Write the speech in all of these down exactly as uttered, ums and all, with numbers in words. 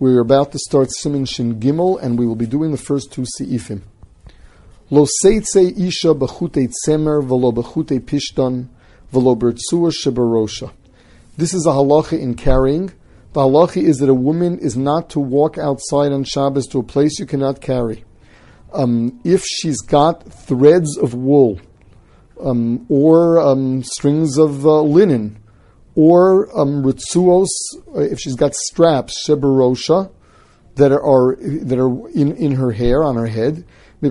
We're about to start Siman Shin Gimel, and we will be doing the first two Seifim. Lo seitze isha b'chutei tzemer v'lo b'chutei pishton v'lo b'rtzua shebarosha. This is a halacha in carrying. The halacha is that a woman is not to walk outside on Shabbos to a place you cannot carry. Um, if she's got threads of wool, um, or um, strings of uh, linen, or um, ritzuos, if she's got straps, shebarosha, that are that are in, in her hair, on her head. The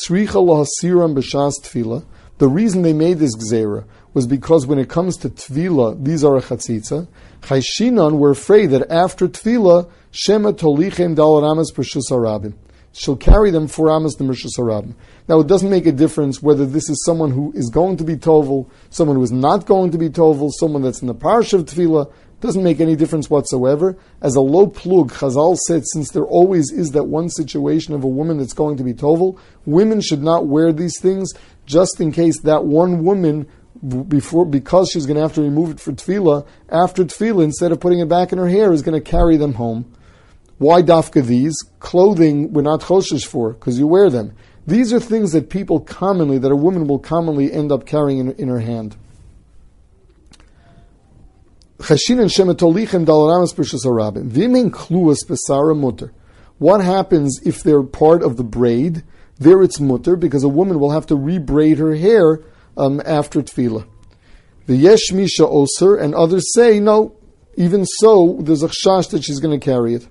reason they made this gzeira was because when it comes to tvila, these are a chatzitza. Chayshinon were afraid that after tvila, shema tolichem dal ramas pershus harabim. She'll carry them for Amos the Mershus Harabim. Now, it doesn't make a difference whether this is someone who is going to be Tovel, someone who is not going to be Tovel, someone that's in the Parsha of Tefillah. It doesn't make any difference whatsoever. As a low plug, Chazal said, since there always is that one situation of a woman that's going to be Tovel, women should not wear these things just in case that one woman, before because she's going to have to remove it for Tefillah, after Tefillah, instead of putting it back in her hair, is going to carry them home. Why dafka these? Clothing we're not choshesh for, because you wear them. These are things that people commonly, that a woman will commonly end up carrying in, in her hand. What happens if they're part of the braid? There it's mutter, because a woman will have to rebraid her hair um, after tefillah. The yesh misha oser, and others say, no, even so, there's a chash that she's going to carry it.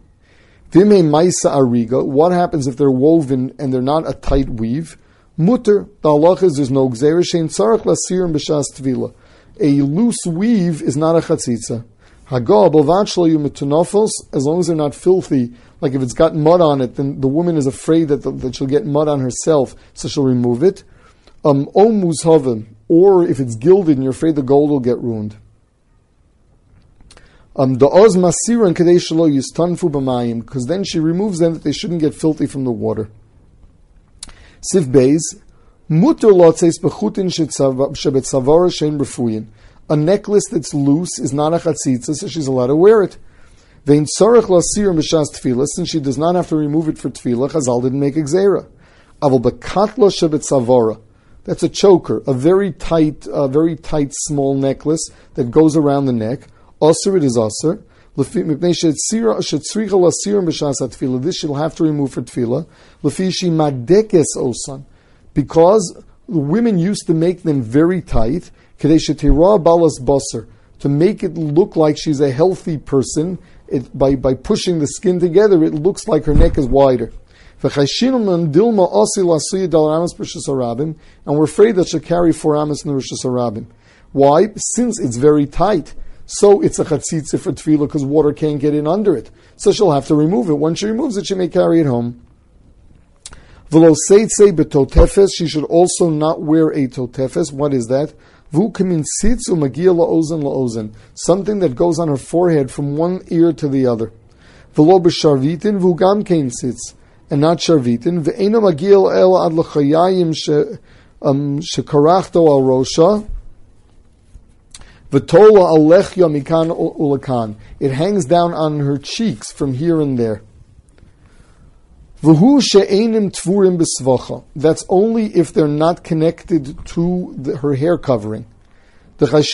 What happens if they're woven and they're not a tight weave? Mutter. The halach is there's no gzeira shein tzarich lasir b'shas tvila. A loose weave is not a chatzitza. Hagah b'vad shlo yu metunofos, as long as they're not filthy. Like if it's got mud on it, then the woman is afraid that the, that she'll get mud on herself, so she'll remove it. Um, o muzhavim, or if it's gilded and you're afraid the gold will get ruined. Um, the oz masiran kadei shelo yistanfu b'mayim, because then she removes them that they shouldn't get filthy from the water. Sif beis muter lotzeis bechutin shebetzavara shein refuyin. A necklace that's loose is not a chatzitza, so she's allowed to wear it. Vein tzarich lasir b'shas tefillah, since she does not have to remove it for tefillah, Chazal didn't make a gzeira. Aval bekatla shebetzavara. That's a choker, a very tight, a very tight small necklace that goes around the neck. Osir, it is osir. This she'll have to remove for tefillah. Because women used to make them very tight, to make it look like she's a healthy person. It, by, by pushing the skin together, it looks like her neck is wider. And we're afraid that she'll carry four amos in the Rishus Harabim. Why? Since it's very tight. So it's a chatzitza for tefillah because water can't get in under it. So she'll have to remove it. Once she removes it, she may carry it home. V'lo seitze betotefes, she should also not wear a totefes. What is that? V'u kamin sitz u'magia la'ozen la'ozen. Something that goes on her forehead from one ear to the other. V'lo b'sharvitin v'u gam kein sitz. And not sharvitin. V'eino magia el ad l'chayayim shekarachto al rosha. V'tola alechya mikan ulakan. It hangs down on her cheeks from here and there. V'hu she'enim tvurim b'svacha. That's only if they're not connected to the, her hair covering. Because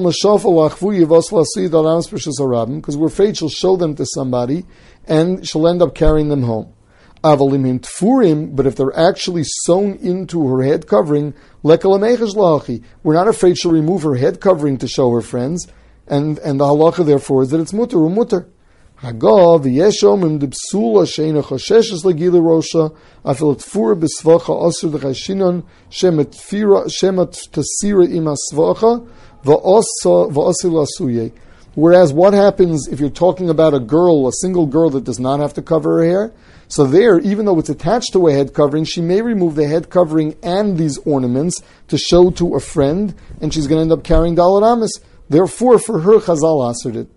we're afraid she'll show them to somebody and she'll end up carrying them home. But if they're actually sewn into her head covering, we're not afraid she'll remove her head covering to show her friends, and, and the halacha therefore is that it's mutter or mutter. Hagav v'yeshom im depsula sheina choshesh legila rosha afil tfura b'svacha asur d'chashinon shemet tfira shemet tasira ima svacha v'asa v'asil asuye. Whereas what happens if you're talking about a girl, a single girl that does not have to cover her hair? So there, even though it's attached to a head covering, she may remove the head covering and these ornaments to show to a friend, and she's going to end up carrying Dalet Amos. Therefore, for her, Chazal answered it.